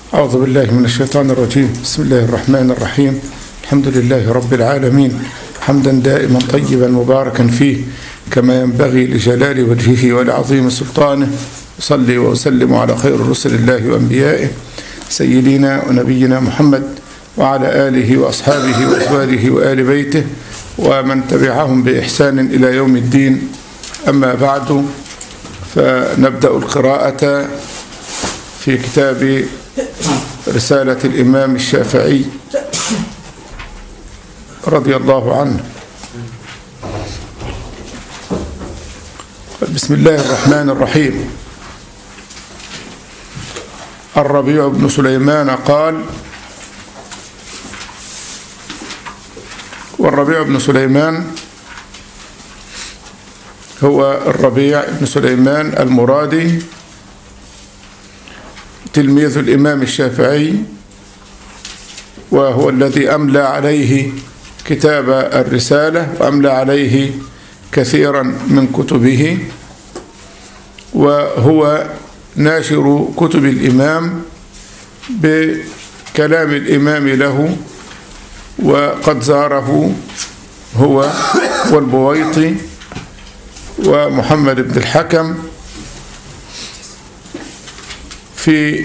أعوذ بالله من الشيطان الرجيم. بسم الله الرحمن الرحيم. الحمد لله رب العالمين، حمدا دائما طيبا مباركا فيه كما ينبغي لجلال وجهه ولعظيم سلطانه. أصلي وأسلم على خير رسل الله وأنبيائه سيدنا ونبينا محمد وعلى آله وأصحابه وأزواجه وآل بيته ومن تبعهم بإحسان إلى يوم الدين. أما بعد، فنبدأ القراءة في كتاب رسالة الإمام الشافعي رضي الله عنه. بسم الله الرحمن الرحيم. الربيع بن سليمان قال: والربيع بن سليمان هو الربيع بن سليمان المرادي، تلميذ الإمام الشافعي، وهو الذي أملى عليه كتاب الرسالة وأملى عليه كثيرا من كتبه، وهو ناشر كتب الإمام بكلام الإمام له، وقد زاره هو والبويطي ومحمد بن الحكم في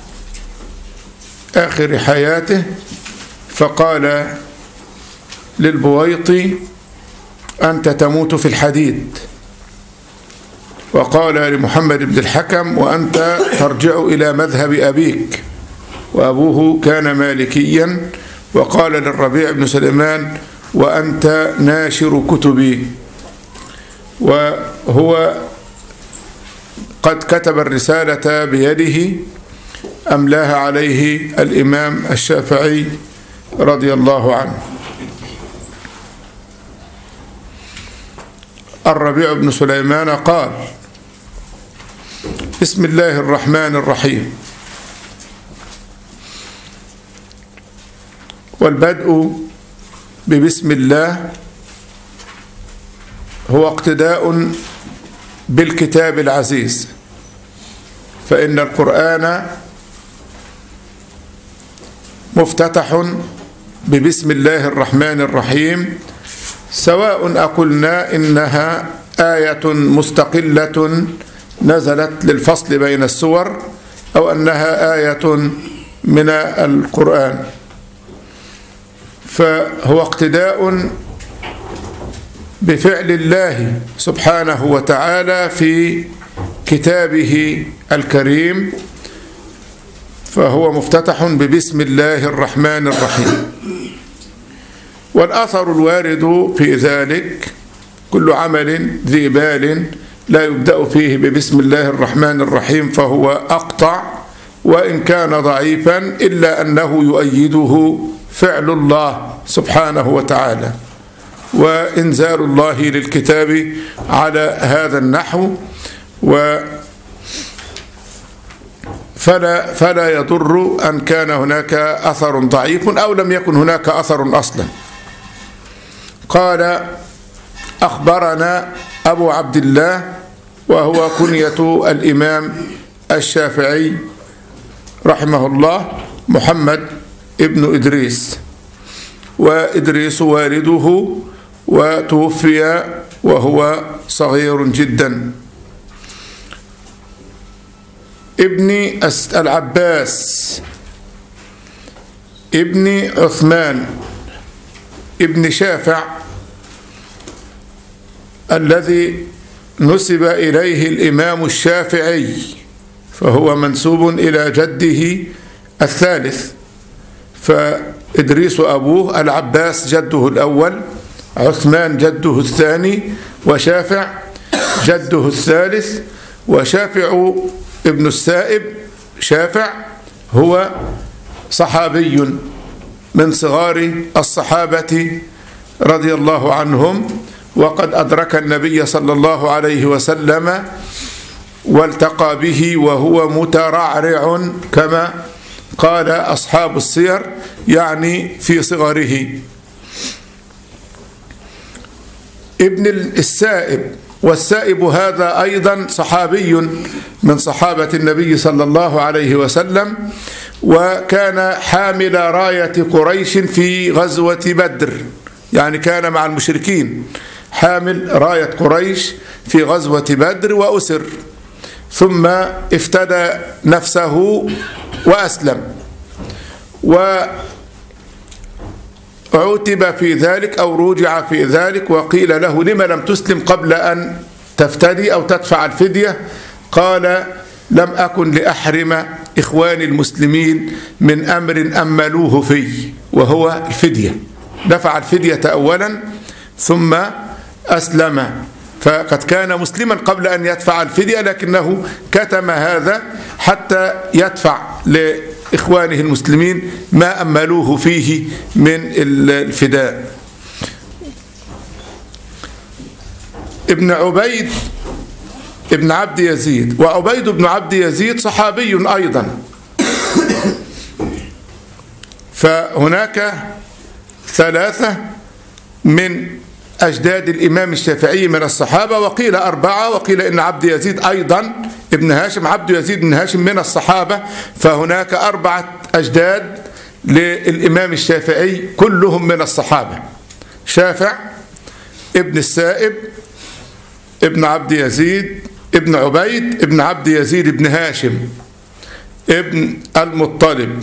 آخر حياته، فقال للبويطي: أنت تموت في الحديد. وقال لمحمد بن الحكم: وأنت ترجع إلى مذهب أبيك، وأبوه كان مالكيا. وقال للربيع بن سليمان: وأنت ناشر كتبي. وهو قد كتب الرسالة بيده أملاها عليه الإمام الشافعي رضي الله عنه. الربيع بن سليمان قال: بسم الله الرحمن الرحيم. والبدء ببسم الله هو اقتداء بالكتاب العزيز، فإن القرآن مفتتح ببسم الله الرحمن الرحيم، سواء أقلنا إنها آية مستقلة نزلت للفصل بين السور، أو أنها آية من القرآن، فهو اقتداء بفعل الله سبحانه وتعالى في كتابه الكريم، فهو مفتتح ببسم الله الرحمن الرحيم. والأثر الوارد في ذلك: كل عمل ذي بال لا يبدأ فيه ببسم الله الرحمن الرحيم فهو أقطع، وإن كان ضعيفا إلا أنه يؤيده فعل الله سبحانه وتعالى وإنزال الله للكتاب على هذا النحو. فلا يضر أن كان هناك أثر ضعيف أو لم يكن هناك أثر أصلا. قال: أخبرنا أبو عبد الله، وهو كنية الإمام الشافعي رحمه الله، محمد ابن إدريس، وإدريس والده، وتوفي وهو صغير جدا. ابن العباس ابن عثمان ابن شافع، الذي نسب إليه الإمام الشافعي، فهو منسوب إلى جده الثالث. فإدريس أبوه، العباس جده الأول، عثمان جده الثاني، وشافع جده الثالث. وشافع ابن السائب شافع هو صحابي من صغار الصحابة رضي الله عنهم، وقد أدرك النبي صلى الله عليه وسلم والتقى به وهو مترعرع كما قال أصحاب السير، يعني في صغره. ابن السائب، والسائب هذا أيضا صحابي من صحابة النبي صلى الله عليه وسلم، وكان حامل راية قريش في غزوة بدر، يعني كان مع المشركين حامل راية قريش في غزوة بدر وأسر، ثم افتدى نفسه وأسلم، وعوتب في ذلك أو رجع في ذلك، وقيل له: لما لم تسلم قبل أن تفتدي أو تدفع الفدية؟ قال: لم أكن لأحرم إخواني المسلمين من أمر أملوه في، وهو الفدية. دفع الفدية أولا ثم أسلم، فقد كان مسلما قبل أن يدفع الفدية، لكنه كتم هذا حتى يدفع لإخوانه المسلمين ما أملوه فيه من الفداء. ابن عبيد ابن عبد يزيد، وعبيد بن عبد يزيد صحابي أيضا، فهناك ثلاثة من أجداد الإمام الشافعي من الصحابة، وقيل أربعة، وقيل إن عبد يزيد أيضا ابن هاشم، عبد يزيد بن هاشم من الصحابة، فهناك 4 أجداد للإمام الشافعي كلهم من الصحابة: شافع ابن السائب ابن عبد يزيد ابن عبيد ابن عبد يزيد ابن هاشم ابن المطلب.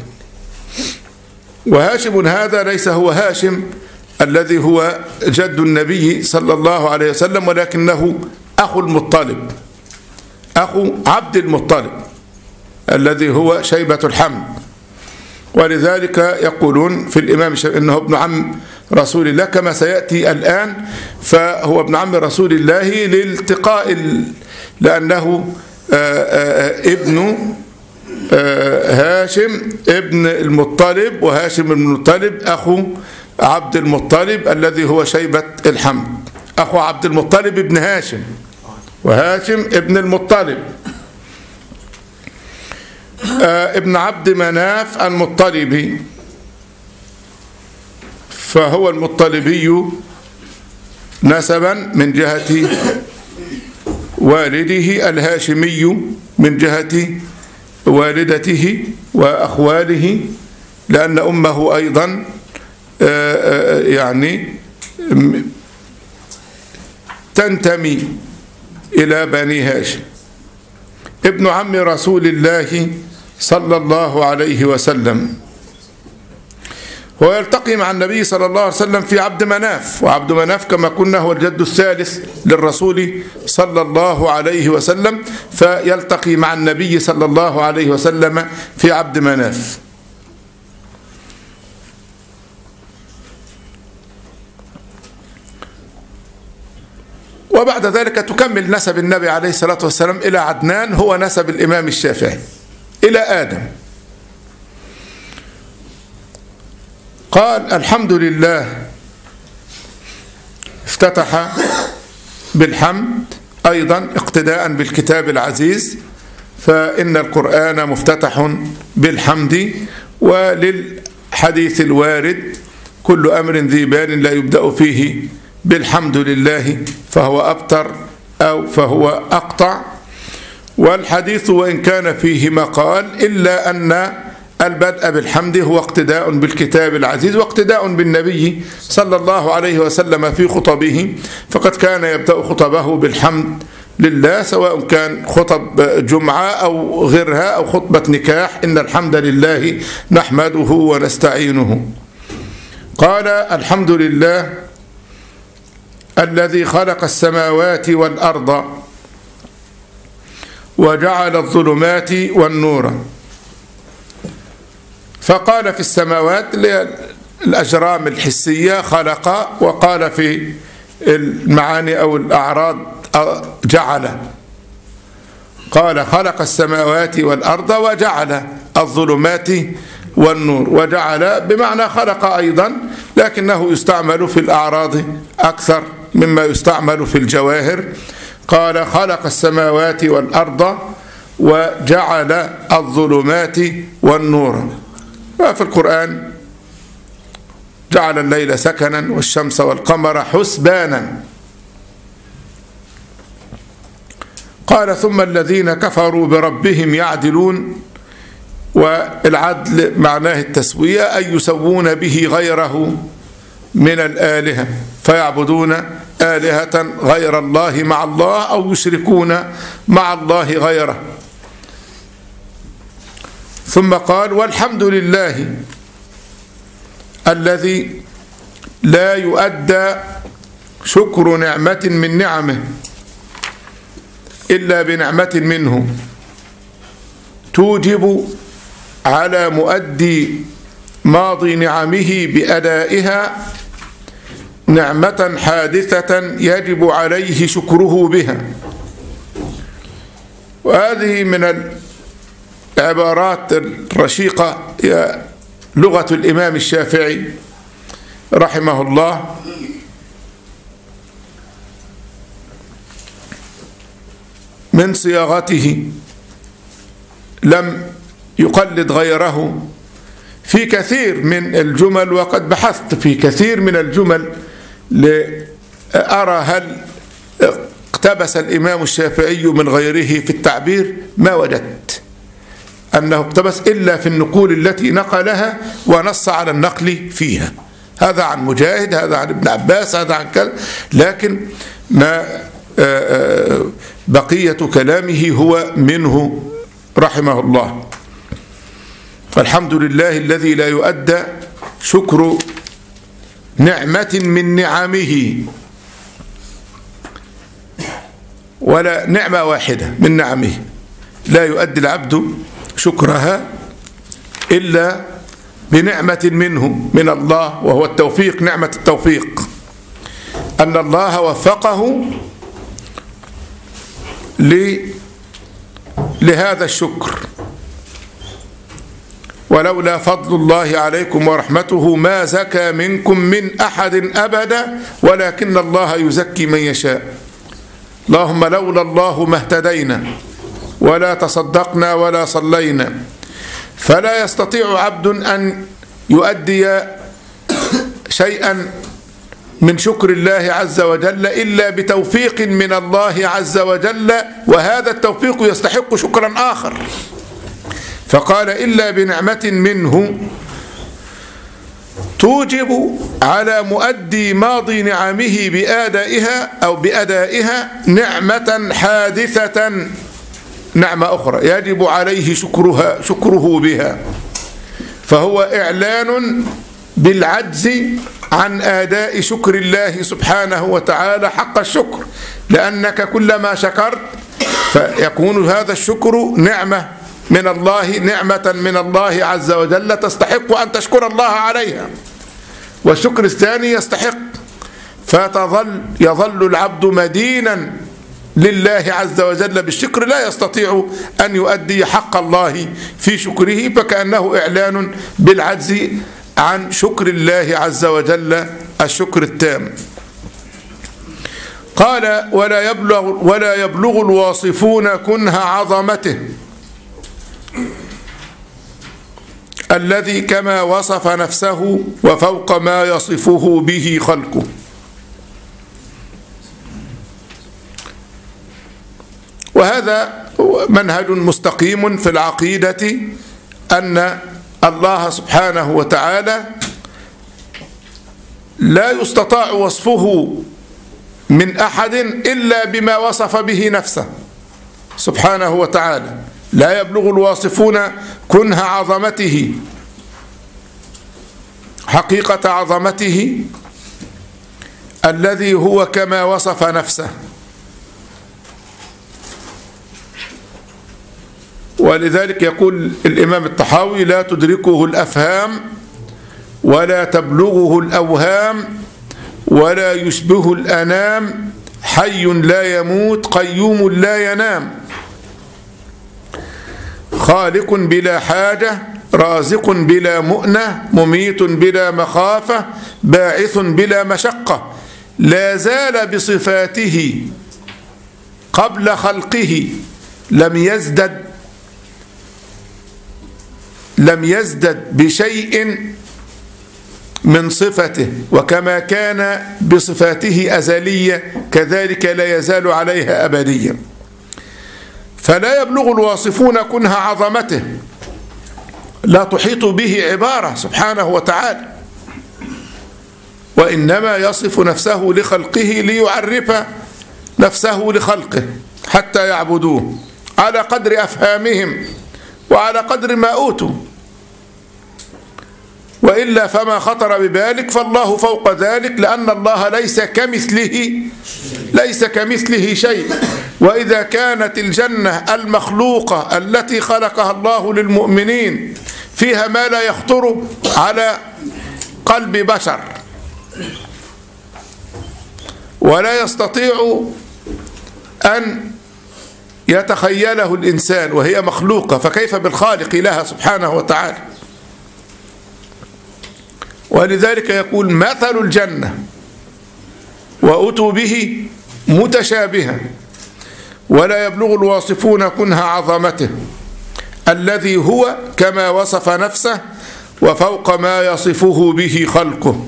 وهاشم هذا ليس هو هاشم الذي هو جد النبي صلى الله عليه وسلم، ولكنه أخو المطلب، أخو عبد المطلب الذي هو شيبة الحمد. ولذلك يقولون في الإمام الشافعي إنه ابن عم رسول الله، كما سيأتي الآن، فهو ابن عم رسول الله لالتقاء، لأنه ابن هاشم ابن المطلب، وهاشم بن المطلب أخو عبد المطلب الذي هو شيبة الحمد، أخو عبد المطلب ابن هاشم، وهاشم ابن المطلب ابن عبد مناف المطلبي، فهو المطلبي نسبا من جهة والده، الهاشمي من جهة والدته وأخواله، لأن أمه أيضا يعني تنتمي إلى بني هاشم. ابن عم رسول الله صلى الله عليه وسلم، هو يلتقي مع النبي صلى الله عليه وسلم في عبد مناف، وعبد مناف كما قلنا هو الجد الثالث للرسول صلى الله عليه وسلم، فيلتقي مع النبي صلى الله عليه وسلم في عبد مناف. وبعد ذلك تكمل نسب النبي عليه الصلاة والسلام إلى عدنان، هو نسب الإمام الشافعي، إلى آدم. قال: الحمد لله، افتتح بالحمد أيضا اقتداء بالكتاب العزيز، فإن القرآن مفتتح بالحمد. وللحديث الوارد: كل أمر ذي بال لا يبدأ فيه بالحمد لله فهو أبتر أو فهو أقطع. والحديث وإن كان فيه مقال، إلا أن البدء بالحمد هو اقتداء بالكتاب العزيز واقتداء بالنبي صلى الله عليه وسلم في خطبه، فقد كان يبدأ خطبه بالحمد لله، سواء كان خطب جمعة أو غيرها أو خطبة نكاح: إن الحمد لله نحمده ونستعينه. قال: الحمد لله الذي خلق السماوات والأرض وجعل الظلمات والنور. فقال في السماوات الأجرام الحسية خلق، وقال في المعاني أو الأعراض جعل. قال: خلق السماوات والأرض وجعل الظلمات والنور، وجعل بمعنى خلق أيضا، لكنه يستعمل في الأعراض أكثر مما يستعمل في الجواهر. قال: خلق السماوات والأرض وجعل الظلمات والنور. وفي القرآن: جعل الليل سكنا والشمس والقمر حسبانا. قال: ثم الذين كفروا بربهم يعدلون. والعدل معناه التسوية، أي يسوون به غيره من الآلهة، فيعبدون آلهة غير الله مع الله أو يشركون مع الله غيره. ثم قال: والحمد لله الذي لا يؤدى شكر نعمة من نعمه إلا بنعمة منه توجب على مؤدي ماضي نعمه بأدائها نعمة حادثة يجب عليه شكره بها. وهذه من العبارات الرشيقة هي لغة الإمام الشافعي رحمه الله، من صياغته لم يقلد غيره في كثير من الجمل، وقد بحثت في كثير من الجمل لأرى هل اقتبس الإمام الشافعي من غيره في التعبير، ما وجدت أنه اقتبس إلا في النقول التي نقلها ونص على النقل فيها، هذا عن مجاهد، هذا عن ابن عباس، هذا عن كذا، لكن ما بقية كلامه هو منه رحمه الله. الحمد لله الذي لا يؤدى شكر نعمة من نعمه، ولا نعمة واحدة من نعمه لا يؤدي العبد شكرها إلا بنعمة منه من الله، وهو التوفيق، نعمة التوفيق، أن الله وفقه لهذا الشكر. ولولا فضل الله عليكم ورحمته ما زكى منكم من أحد أبدا ولكن الله يزكي من يشاء. اللهم لولا الله ما اهتدينا ولا تصدقنا ولا صلينا. فلا يستطيع عبد أن يؤدي شيئا من شكر الله عز وجل إلا بتوفيق من الله عز وجل، وهذا التوفيق يستحق شكرا آخر. فقال: إلا بنعمة منه توجب على مؤدي ماضي نعمه بأدائها نعمة حادثة، نعمة أخرى يجب عليه شكره بها. فهو إعلان بالعجز عن أداء شكر الله سبحانه وتعالى حق الشكر، لأنك كلما شكرت فيكون هذا الشكر نعمة من الله، نعمة من الله عز وجل تستحق أن تشكر الله عليها. والشكر الثاني يستحق، يظل العبد مدينا لله عز وجل بالشكر، لا يستطيع أن يؤدي حق الله في شكره، فكأنه إعلان بالعجز عن شكر الله عز وجل الشكر التام. قال: ولا يبلغ الواصفون كنه عظمته الذي كما وصف نفسه وفوق ما يصفه به خلقه. وهذا منهج مستقيم في العقيدة، أن الله سبحانه وتعالى لا يستطاع وصفه من أحد إلا بما وصف به نفسه سبحانه وتعالى. لا يبلغ الواصفون كنه عظمته، حقيقة عظمته الذي هو كما وصف نفسه. ولذلك يقول الإمام الطحاوي: لا تدركه الأفهام ولا تبلغه الأوهام ولا يشبه الأنام، حي لا يموت قيوم لا ينام، خالق بلا حاجة رازق بلا مؤنة مميت بلا مخافة باعث بلا مشقة، لا زال بصفاته قبل خلقه، لم يزدد بشيء من صفته، وكما كان بصفاته أزلية كذلك لا يزال عليها أبديا. فلا يبلغ الواصفون كنه عظمته لا تحيط به عبارة سبحانه وتعالى، وإنما يصف نفسه لخلقه ليعرف نفسه لخلقه حتى يعبدوه على قدر أفهامهم وعلى قدر ما أوتوا، وإلا فما خطر ببالك فالله فوق ذلك، لأن الله ليس كمثله شيء. وإذا كانت الجنة المخلوقة التي خلقها الله للمؤمنين فيها ما لا يخطر على قلب بشر ولا يستطيع أن يتخيله الإنسان وهي مخلوقة، فكيف بالخالق لها سبحانه وتعالى؟ ولذلك يقول مثل الجنة وأتوا به متشابها ولا يبلغ الواصفون كنه عظمته الذي هو كما وصف نفسه وفوق ما يصفه به خلقه.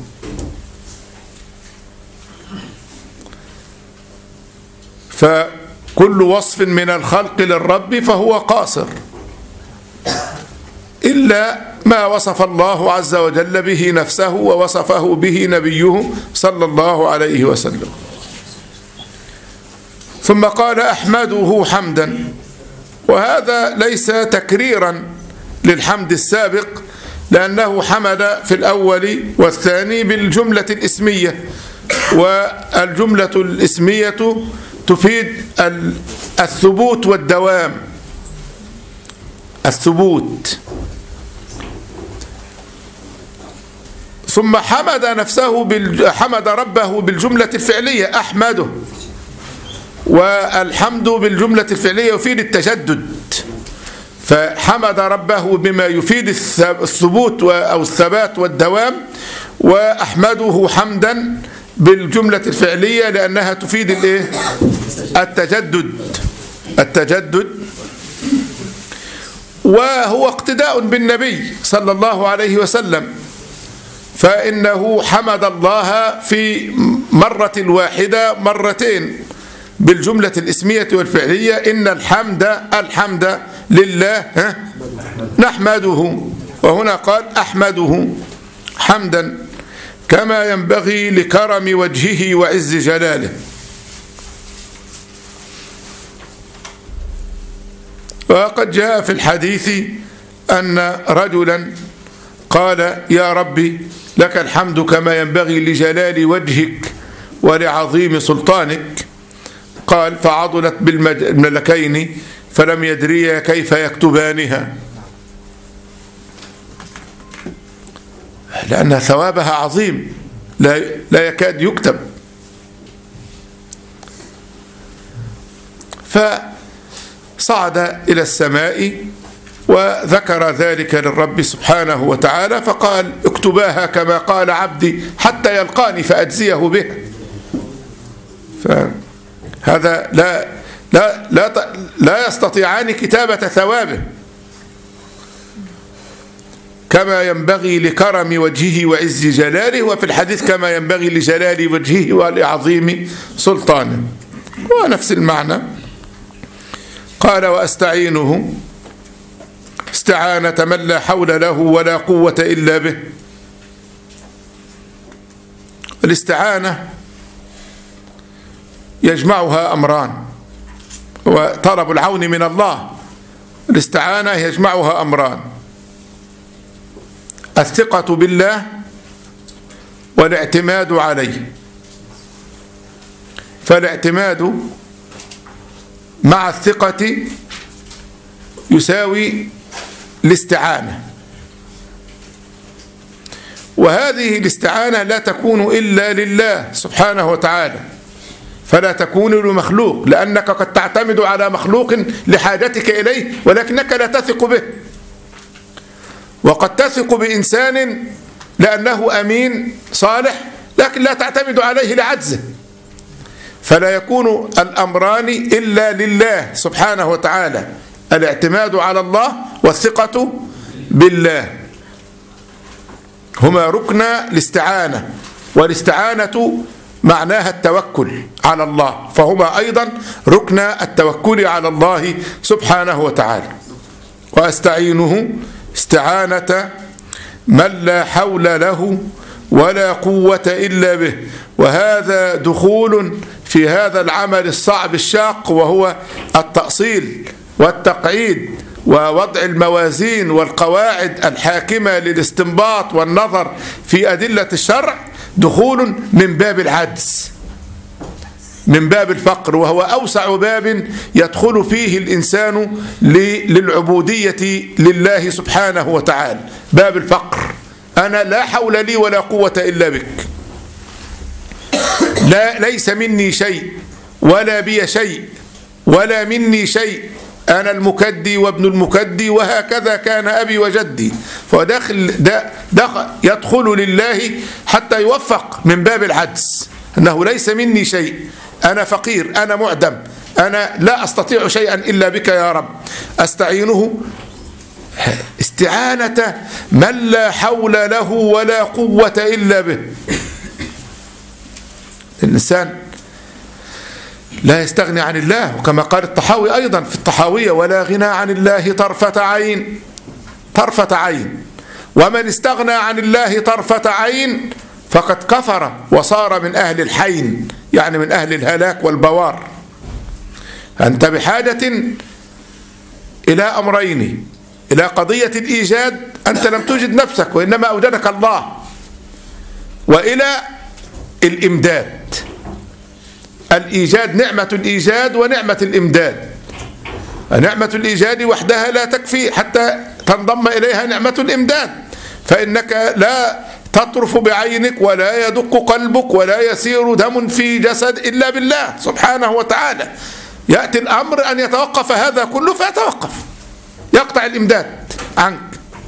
فكل وصف من الخلق للرب فهو قاصر إلا ما وصف الله عز وجل به نفسه ووصفه به نبيه صلى الله عليه وسلم. ثم قال أحمده حمدا، وهذا ليس تكريرا للحمد السابق، لأنه حمد في الأول والثاني بالجملة الإسمية، والجملة الإسمية تفيد الثبوت والدوام. الثبوت. ثم حمد ربه بالجملة الفعلية أحمده، والحمد بالجملة الفعلية يفيد التجدد، فحمد ربه بما يفيد الثبوت أو الثبات والدوام، وأحمده حمدا بالجملة الفعلية لأنها تفيد التجدد. وهو اقتداء بالنبي صلى الله عليه وسلم، فإنه حمد الله في مرة واحدة مرتين بالجملة الإسمية والفعلية. إن الحمد لله نحمده، وهنا قال أحمده حمدا كما ينبغي لكرم وجهه وعز جلاله. وقد جاء في الحديث أن رجلا قال يا ربي لك الحمد كما ينبغي لجلال وجهك ولعظيم سلطانك. قال فعضلت بالملكين فلم يدريا كيف يكتبانها، لأن ثوابها عظيم لا يكاد يكتب. فصعد إلى السماء وذكر ذلك للرب سبحانه وتعالى فقال اكتباها كما قال عبدي حتى يلقاني فأجزيه به. فهذا لا يستطيعان كتابة ثوابه كما ينبغي لكرم وجهه وعز جلاله، وفي الحديث كما ينبغي لجلال وجهه ولعظيم سلطانه، ونفس المعنى. قال وأستعينه استعانة من لا حول له ولا قوة إلا به. الاستعانة يجمعها أمران، وطلب العون من الله. الاستعانة يجمعها أمران: الثقة بالله والاعتماد عليه. فالاعتماد مع الثقة يساوي الاستعانة، وهذه الاستعانة لا تكون إلا لله سبحانه وتعالى، فلا تكون لمخلوق، لأنك قد تعتمد على مخلوق لحاجتك إليه ولكنك لا تثق به، وقد تثق بإنسان لأنه أمين صالح لكن لا تعتمد عليه لعجزه. فلا يكون الأمران إلا لله سبحانه وتعالى: الاعتماد على الله والثقة بالله، هما ركن الاستعانة، والاستعانة معناها التوكل على الله، فهما أيضا ركن التوكل على الله سبحانه وتعالى. وأستعينه استعانة من لا حول له ولا قوة إلا به. وهذا دخول في هذا العمل الصعب الشاق، وهو التأصيل والتقعيد ووضع الموازين والقواعد الحاكمة للاستنباط والنظر في أدلة الشرع، دخول من باب العجز، من باب الفقر، وهو أوسع باب يدخل فيه الإنسان للعبودية لله سبحانه وتعالى، باب الفقر. أنا لا حول لي ولا قوة إلا بك، ليس مني شيء ولا بي شيء ولا مني شيء، أنا المكدي وابن المكدي، وهكذا كان أبي وجدي. فدخل يدخل لله حتى يوفق من باب العجز، أنه ليس مني شيء، أنا فقير، أنا معدم، أنا لا أستطيع شيئا إلا بك يا رب. أستعينه استعانة من لا حول له ولا قوة إلا به. الإنسان لا يستغني عن الله، وكما قال الطحاوي أيضا في الطحاوية: ولا غنى عن الله طرفة عين، طرفة عين. ومن استغنى عن الله طرفة عين فقد كفر وصار من أهل الحين، يعني من أهل الهلاك والبوار. أنت بحاجة إلى أمرين: إلى قضية الإيجاد، أنت لم توجد نفسك وإنما أوجدك الله، وإلى الإمداد. الإيجاد نعمة الإيجاد ونعمة الإمداد. نعمة الإيجاد وحدها لا تكفي حتى تنضم إليها نعمة الإمداد، فإنك لا تطرف بعينك ولا يدق قلبك ولا يسير دم في جسد إلا بالله سبحانه وتعالى. يأتي الأمر أن يتوقف هذا كله فيتوقف، يقطع الإمداد عنك.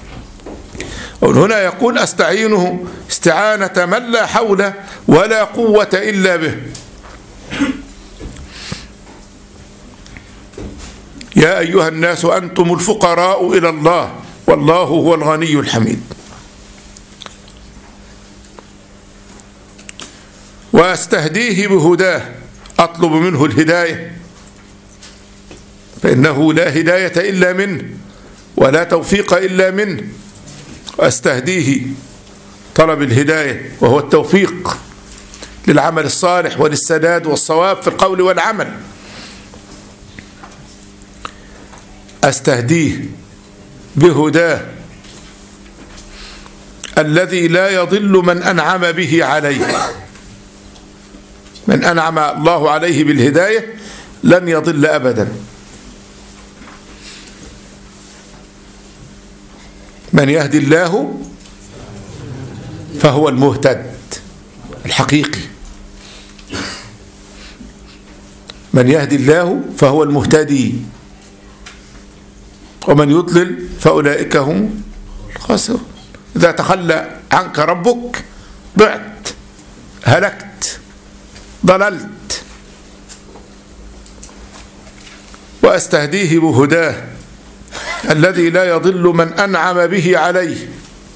هنا يقول: أستعينه استعانة من لا حول ولا قوة إلا به. يا أيها الناس أنتم الفقراء إلى الله والله هو الغني الحميد. وأستهديه بهداه، أطلب منه الهداية، فإنه لا هداية إلا منه ولا توفيق إلا منه. وأستهديه طلب الهداية، وهو التوفيق للعمل الصالح وللسداد والصواب في القول والعمل. أستهديه بهداه الذي لا يضل من أنعم به عليه. من أنعم الله عليه بالهداية لن يضل أبدا. من يهدي الله فهو المهتد الحقيقي. من يهدي الله فهو المهتدي، ومن يضلل فأولئك هم الخاسرون. إذا تخلى عنك ربك ضعت، هلكت، ضللت. وأستهديه بهداه الذي لا يضل من أنعم به عليه.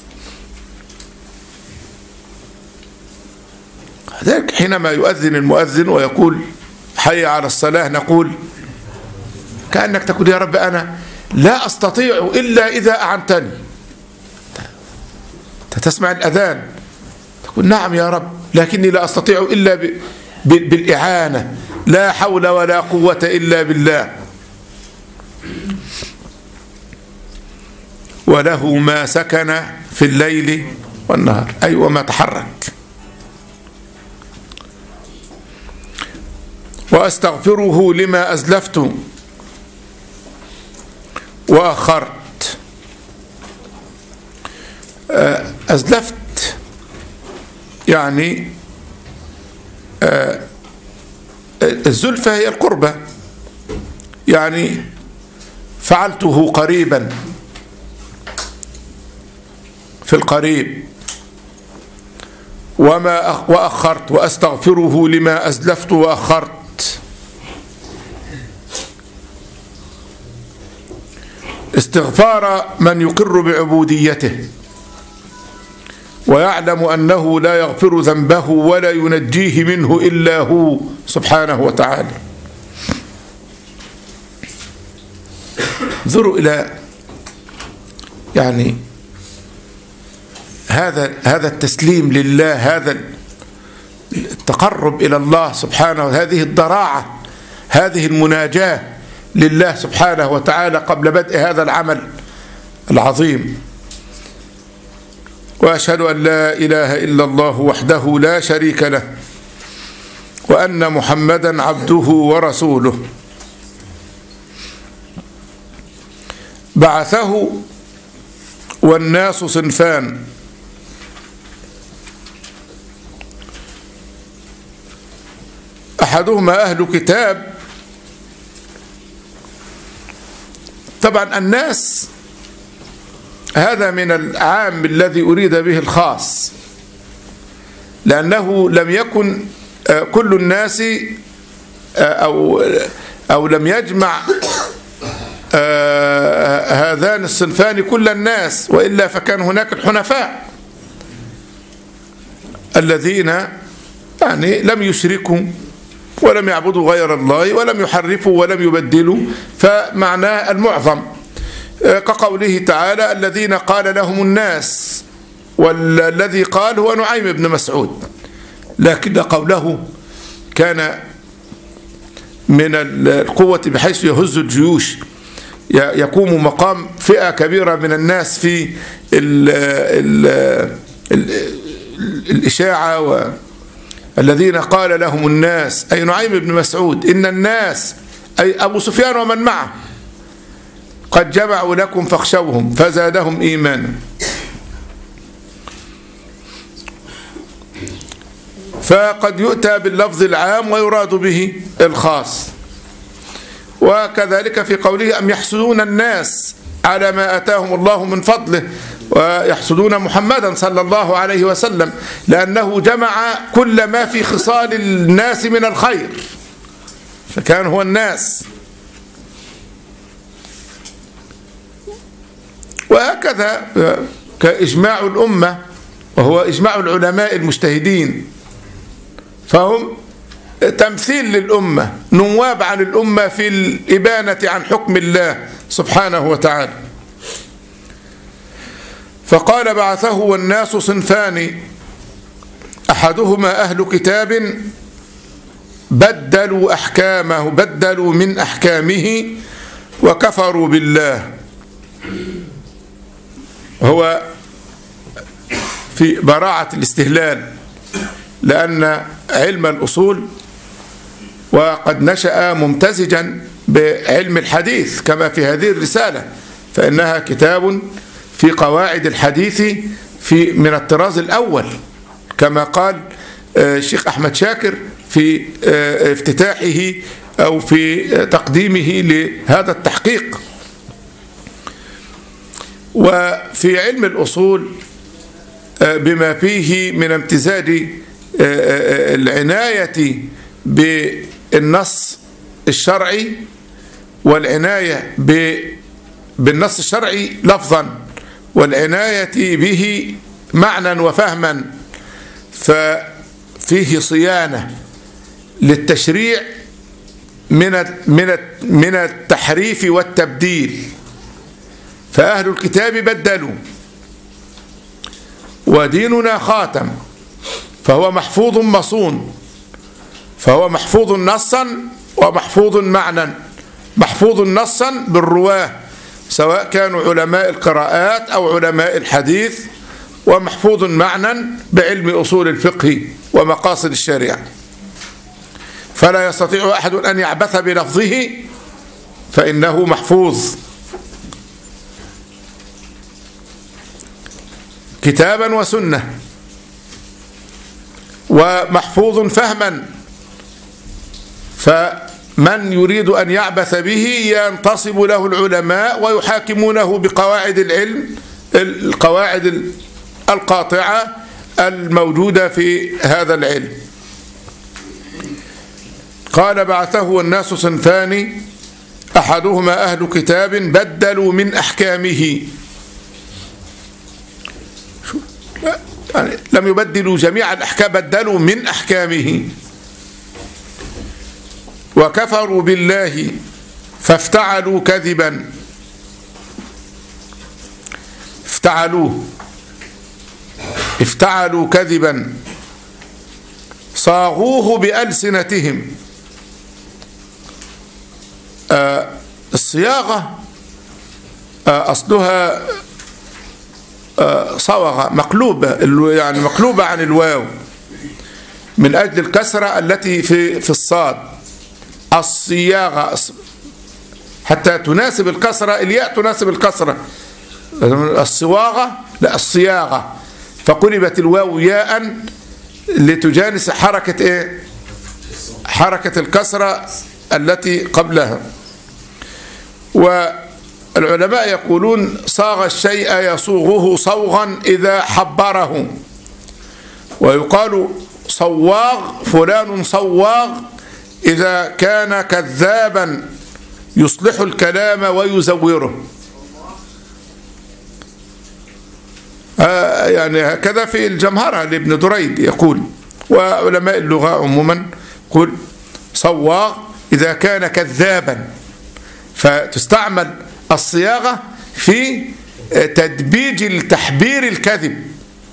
ذلك حينما يؤذن المؤذن ويقول حي على الصلاة، نقول كأنك تقول: يا رب أنا لا أستطيع إلا إذا أعنتني. تسمع الأذان تقول: نعم يا رب، لكني لا أستطيع إلا بالإعانة، لا حول ولا قوة إلا بالله. وله ما سكن في الليل والنهار، أي وما تحرك. وأستغفره لما أزلفت وأخرت. أزلفت يعني الزلفة هي القربة، يعني فعلته قريبا في القريب. وأخرت، وأستغفره لما أزلفت وأخرت. استغفار من يقر بعبوديته ويعلم أنه لا يغفر ذنبه ولا ينجيه منه إلا هو سبحانه وتعالى. انظروا إلى يعني هذا التسليم لله، هذا التقرب إلى الله سبحانه، هذه الضراعة، هذه المناجاة لله سبحانه وتعالى قبل بدء هذا العمل العظيم. وأشهد أن لا إله إلا الله وحده لا شريك له، وأن محمدا عبده ورسوله، بعثه والناس صنفان: أحدهما أهل كتاب. طبعا الناس هذا من العام الذي أريد به الخاص، لأنه لم يكن كل الناس أو لم يجمع هذان الصنفان كل الناس، وإلا فكان هناك الحنفاء الذين يعني لم يشركوا ولم يعبدوا غير الله ولم يحرفوا ولم يبدلوا، فمعناه المعظم، كقوله تعالى: الذين قال لهم الناس، والذي قال هو نعيم بن مسعود، لكن قوله كان من القوة بحيث يهز الجيوش، يقوم مقام فئة كبيرة من الناس في الإشاعة. الذين قال لهم الناس أي نعيم بن مسعود إن الناس أي أبو سفيان ومن معه قد جمعوا لكم فاخشوهم فزادهم إيمانا. فقد يؤتى باللفظ العام ويراد به الخاص. وكذلك في قوله: أم يحسدون الناس على ما آتاهم الله من فضله، ويحسدون محمدا صلى الله عليه وسلم، لأنه جمع كل ما في خصال الناس من الخير، فكان هو الناس. وهكذا كإجماع الأمة، وهو إجماع العلماء المجتهدين، فهم تمثيل للأمة، نواب عن الأمة في الإبانة عن حكم الله سبحانه وتعالى. فقال: بعثه والناس صنفان: أحدهما أهل كتاب بدلوا أحكامه، بدلوا من أحكامه وكفروا بالله. هو في براعة الاستهلال، لأن علم الأصول وقد نشأ ممتزجا بعلم الحديث كما في هذه الرسالة، فإنها كتاب في قواعد الحديث من الطراز الأول، كما قال الشيخ أحمد شاكر في افتتاحه أو في تقديمه لهذا التحقيق. وفي علم الأصول بما فيه من امتزاج العناية بالنص الشرعي والعناية بالنص الشرعي لفظا والعناية به معنى وفهما، ففيه صيانة للتشريع من التحريف والتبديل. فأهل الكتاب بدلوا، وديننا خاتم، فهو محفوظ مصون، فهو محفوظ نصا ومحفوظ معنى. محفوظ نصا بالرواه سواء كانوا علماء القراءات أو علماء الحديث، ومحفوظ معنى بعلم أصول الفقه ومقاصد الشريعة، فلا يستطيع أحد أن يعبث بلفظه فإنه محفوظ كتابا وسنة، ومحفوظ فهما، فمن يريد أن يعبث به ينتصب له العلماء ويحاكمونه بقواعد العلم، القواعد القاطعة الموجودة في هذا العلم. قال: بعثه والناس صنفان: أحدهما أهل كتاب بدلوا من أحكامه، يعني لم يبدلوا جميع الأحكام، بدلوا من أحكامه، وكفروا بالله فافتعلوا كذبا. افتعلوا كذبا صاغوه بألسنتهم. الصياغة أصلها صوغة مقلوبة، يعني مقلوبة عن الواو من أجل الكسرة التي في الصاد. الصياغة حتى تناسب الكسرة، الياء تناسب الكسرة. الصواغة لا الصياغة، فقلبت الواو ياء لتجانس حركة ايه؟ حركة الكسرة التي قبلها. والعلماء يقولون صاغ الشيء يصوغه صوغا إذا حبره، ويقال صواغ فلان صواغ إذا كان كذابا يصلح الكلام ويزوره. يعني هكذا في الجمهرة لابن دريد يقول، وعلماء اللغة عموما يقول صواغ إذا كان كذابا، فتستعمل الصياغة في تدبيج التحبير الكذب،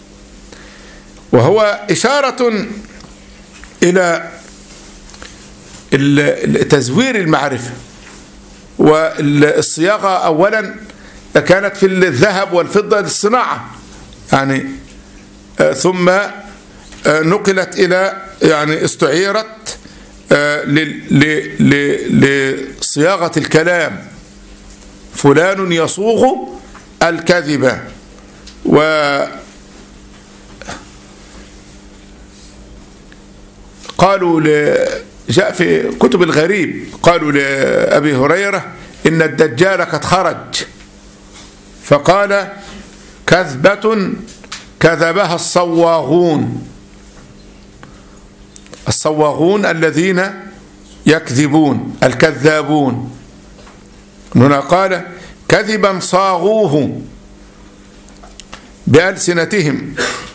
وهو إشارة إلى تزوير المعرفة. والصياغة أولا كانت في الذهب والفضة للصناعة، يعني ثم نقلت إلى يعني استعيرت لصياغة الكلام، فلان يصوغ الكذب. وقالوا جاء في كتب الغريب، قالوا لأبي هريرة إن الدجال قد خرج، فقال كذبة كذبها الصواغون. الصواغون الذين يكذبون، الكذابون. هنا قال كذبا صاغوه بألسنتهم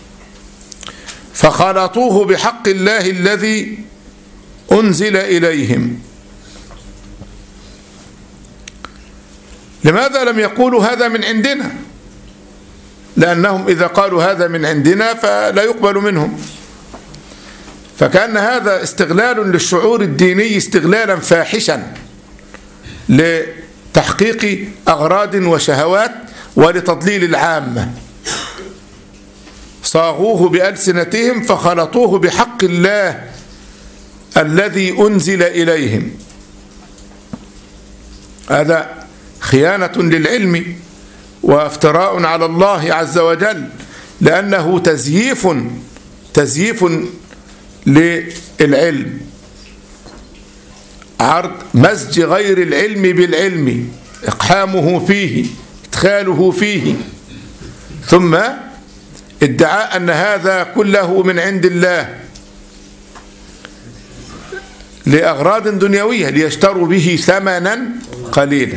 فخلطوه بحق الله الذي أنزل إليهم. لماذا لم يقولوا هذا من عندنا؟ لأنهم إذا قالوا هذا من عندنا فلا يقبل منهم، فكأن هذا استغلال للشعور الديني استغلالا فاحشا لتحقيق أغراض وشهوات ولتضليل العامة. صاغوه بألسنتهم فخلطوه بحق الله الذي أنزل إليهم. هذا خيانة للعلم وافتراء على الله عز وجل، لأنه تزييف للعلم، عرض مزج غير العلم بالعلم، إقحامه فيه، إدخاله فيه، ثم ادعاء أن هذا كله من عند الله لأغراض دنيوية ليشتروا به ثمنا قليلا.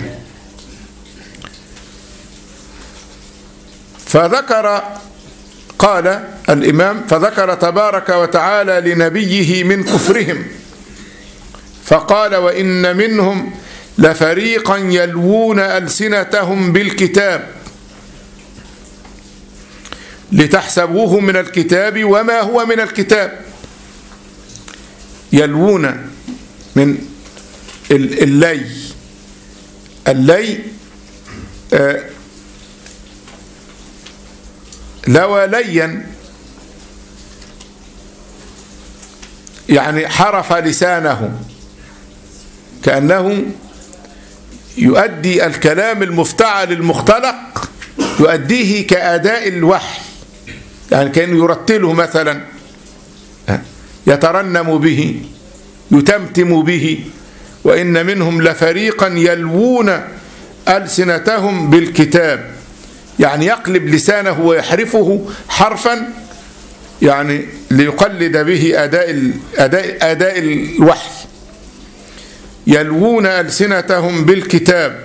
قال الإمام فذكر تبارك وتعالى لنبيه من كفرهم فقال وإن منهم لفريقا يلوون ألسنتهم بالكتاب لتحسبوه من الكتاب وما هو من الكتاب. يلوون من اللي لوى ليا، يعني حرف لسانه، كأنه يؤدي الكلام المفتعل المختلق يؤديه كأداء الوحي، يعني كأنه يرتله مثلا، يترنم به، يتمتم به. وإن منهم لفريقا يلوون ألسنتهم بالكتاب، يعني يقلب لسانه ويحرفه حرفا، يعني ليقلد به أداء الوحي. يلوون ألسنتهم بالكتاب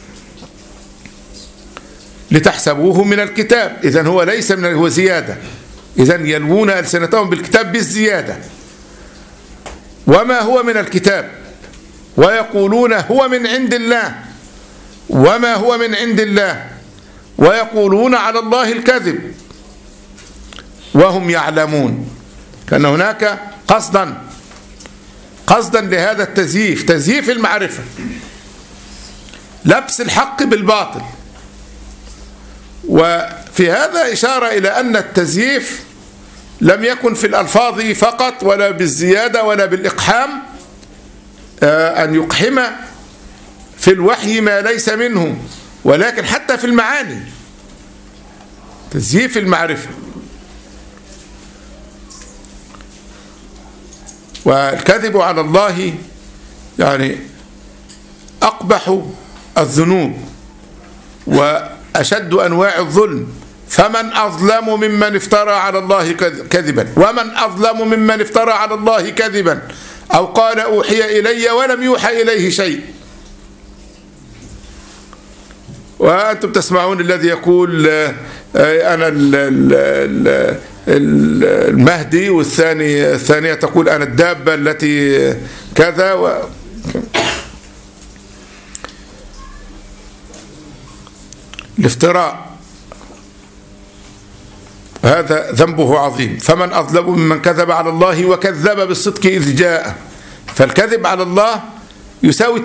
لتحسبوه من الكتاب، إذن هو ليس من، هو زيادة. إذن يلوون ألسنتهم بالكتاب بالزيادة. وما هو من الكتاب، ويقولون هو من عند الله، وما هو من عند الله، ويقولون على الله الكذب وهم يعلمون. كان هناك قصدا لهذا التزييف، تزييف المعرفة، لبس الحق بالباطل. وفي هذا إشارة إلى أن التزييف لم يكن في الألفاظ فقط، ولا بالزيادة ولا بالإقحام، أن يقحم في الوحي ما ليس منه، ولكن حتى في المعاني، تزييف المعرفة. والكذب على الله يعني أقبح الذنوب وأشد أنواع الظلم. فمن أظلم ممن افترى على الله كذبا، ومن أظلم ممن افترى على الله كذبا أو قال أوحي إلي ولم يوحى إليه شيء. وأنتم تسمعون الذي يقول أنا المهدي، الثانية تقول أنا الدابة التي كذا الافتراء هذا ذنبه عظيم. فمن أظلم ممن كذب على الله وكذب بالصدق إذ جاء. فالكذب على الله يساوي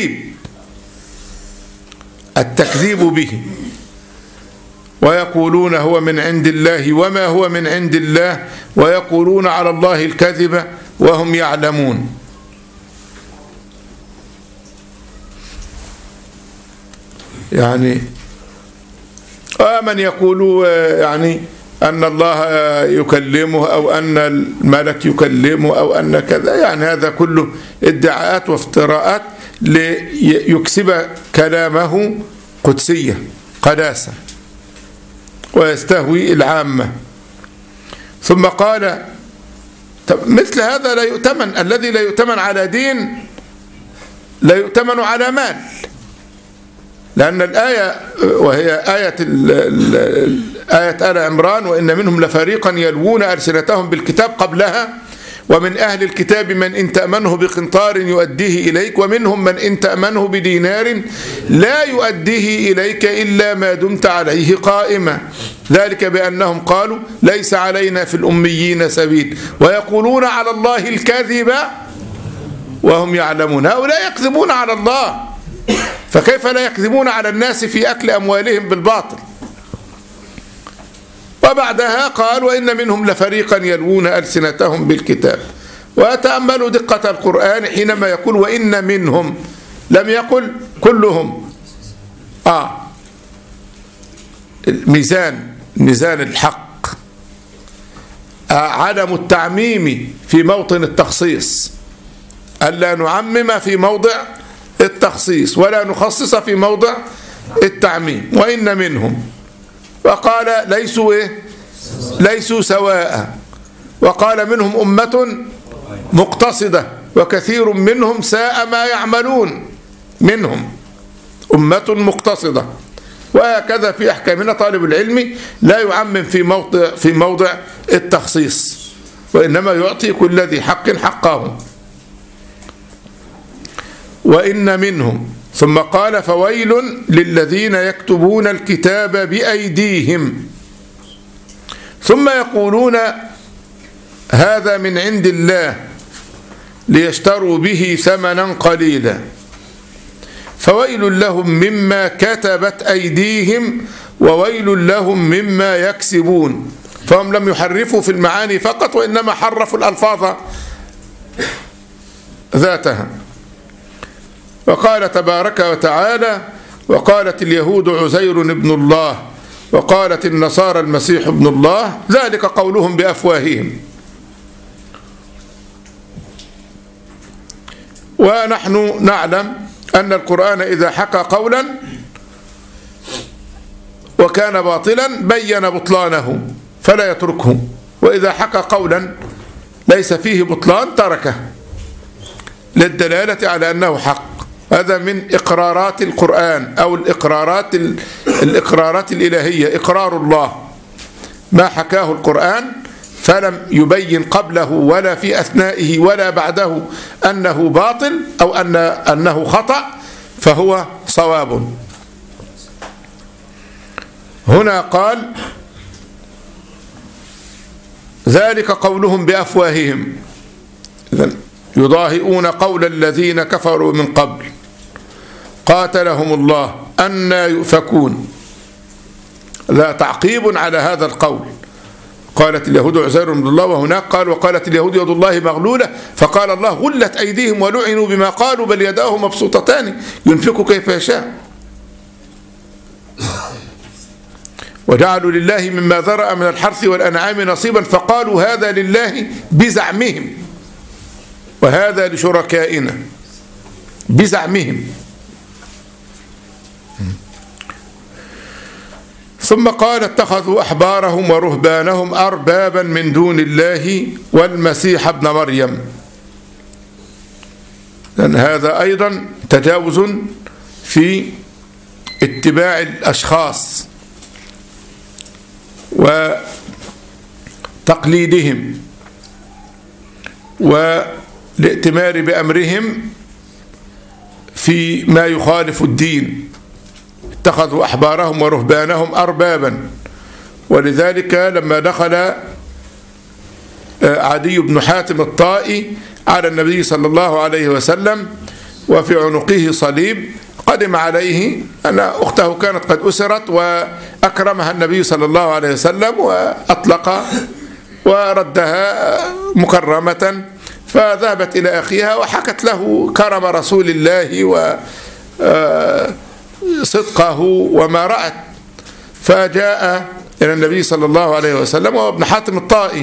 التكذيب به. ويقولون هو من عند الله وما هو من عند الله ويقولون على الله الكذب وهم يعلمون. يعني من يقول يعني أن الله يكلمه أو أن الملك يكلمه أو أن كذا، يعني هذا كله ادعاءات وافتراءات ليكسب كلامه قدسية قداسة ويستهوي العامة. ثم قال مثل هذا لا يؤتمن، الذي لا يؤتمن على دين لا يؤتمن على مال. لأن الآية وهي آية آل عمران وإن منهم لفريقا يلوون ألسنتهم بالكتاب قبلها ومن أهل الكتاب من إن تأمنه بقنطار يؤديه إليك ومنهم من إن تأمنه بدينار لا يؤديه إليك إلا ما دمت عليه قائما ذلك بأنهم قالوا ليس علينا في الأميين سبيل ويقولون على الله الكذب وهم يعلمون. هؤلاء يكذبون على الله، فكيف لا يكذبون على الناس في أكل أموالهم بالباطل؟ وبعدها قال وإن منهم لفريقا يلوون ألسنتهم بالكتاب. وتأملوا دقة القرآن حينما يقول وإن منهم، لم يقل كلهم. ميزان الحق، عدم التعميم في موطن التخصيص، ألا نعمم في موضع التخصيص ولا نخصص في موضع التعميم. وإن منهم، وقال ليسوا سواء، وقال منهم أمة مقتصدة وكثير منهم ساء ما يعملون. منهم أمة مقتصدة. وهكذا في أحكامنا طالب العلم لا يعمم في موضع التخصيص، وإنما يعطي كل ذي حق حقه. وإن منهم، ثم قال فويل للذين يكتبون الكتاب بأيديهم ثم يقولون هذا من عند الله ليشتروا به ثمنا قليلا فويل لهم مما كتبت أيديهم وويل لهم مما يكسبون. فهم لم يحرفوا في المعاني فقط، وإنما حرفوا الألفاظ ذاتها. وقال تبارك وتعالى وقالت اليهود عزير ابن الله وقالت النصارى المسيح ابن الله ذلك قولهم بأفواههم. ونحن نعلم أن القرآن إذا حكى قولا وكان باطلا بين بطلانه فلا يتركه، وإذا حكى قولا ليس فيه بطلان تركه للدلالة على أنه حق. هذا من إقرارات القرآن أو الإقرارات الإلهية. إقرار الله ما حكاه القرآن فلم يبين قبله ولا في أثنائه ولا بعده أنه باطل أو أنه خطأ، فهو صواب. هنا قال ذلك قولهم بأفواههم يضاهئون قول الذين كفروا من قبل قاتلهم الله أنى يؤفكون. لا تعقيب على هذا القول. قالت اليهود عزير بن الله، وهناك قال وقالت اليهود يد الله مغلولة، فقال الله غلت أيديهم ولعنوا بما قالوا بل يداه مبسوطتان ينفق كيف يشاء. وجعلوا لله مما ذرأ من الحرث والأنعام نصيبا فقالوا هذا لله بزعمهم وهذا لشركائنا بزعمهم. ثم قال اتخذوا أحبارهم ورهبانهم أربابا من دون الله والمسيح ابن مريم. لأن هذا أيضا تجاوز في اتباع الأشخاص وتقليدهم والائتمار بأمرهم في ما يخالف الدين. اتخذوا أحبارهم ورهبانهم أربابا. ولذلك لما دخل عدي بن حاتم الطائي على النبي صلى الله عليه وسلم وفي عنقه صليب، قدم عليه أن أخته كانت قد أسرت وأكرمها النبي صلى الله عليه وسلم وأطلق وردها مكرمة، فذهبت إلى أخيها وحكت له كرم رسول الله وصدقه وما رأت، فجاء إلى النبي صلى الله عليه وسلم وابن حاتم الطائي،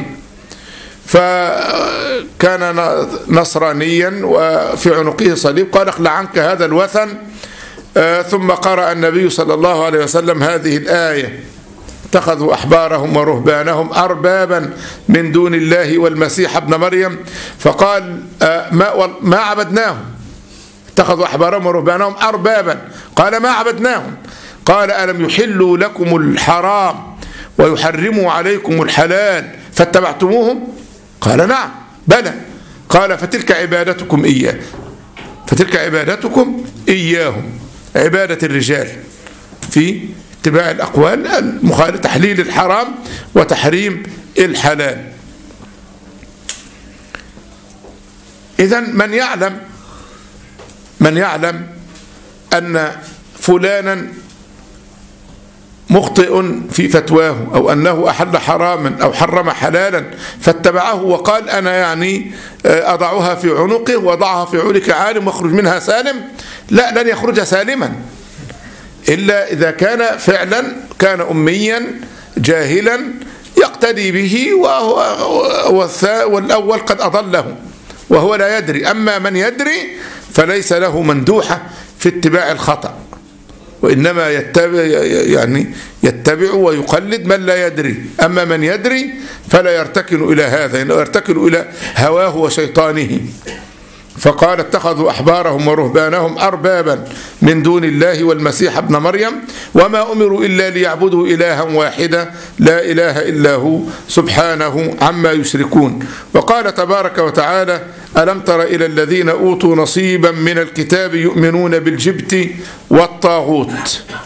فكان نصرانيا وفي عنقه صليب، قال اخلع عنك هذا الوثن. ثم قرأ النبي صلى الله عليه وسلم هذه الآية اتخذوا أحبارهم ورهبانهم أربابا من دون الله والمسيح ابن مريم، فقال ما عبدناهم. اتخذوا أحبارهم ورهبانهم أربابا، قال ما عبدناهم. قال ألم يحلوا لكم الحرام ويحرموا عليكم الحلال فاتبعتموهم؟ قال نعم بلى. قال فتلك عبادتكم إياه، فتلك عبادتكم إياهم، عبادة الرجال في اتباع الأقوال المخالفة، تحليل الحرام وتحريم الحلال. إذن من يعلم أن فلانا مخطئ في فتواه أو أنه أحل حراما أو حرم حلالا فاتبعه وقال أنا يعني أضعها في عنقه وضعها في عنق عالم واخرج منها سالم، لا، لن يخرج سالما إلا إذا كان فعلا كان أميا جاهلا يقتدي به والأول قد أضله وهو لا يدري. أما من يدري فليس له مندوحة في اتباع الخطأ، وإنما يتبع ويقلد من لا يدري. أما من يدري فلا يرتكن إلى هذا، يرتكن إلى هواه وشيطانه. فقال اتخذوا أحبارهم ورهبانهم أربابا من دون الله والمسيح ابن مريم وما أمروا إلا ليعبدوا إلها واحدا لا إله إلا هو سبحانه عما يشركون. وقال تبارك وتعالى ألم تر إلى الذين أوتوا نصيبا من الكتاب يؤمنون بالجبت والطاغوت.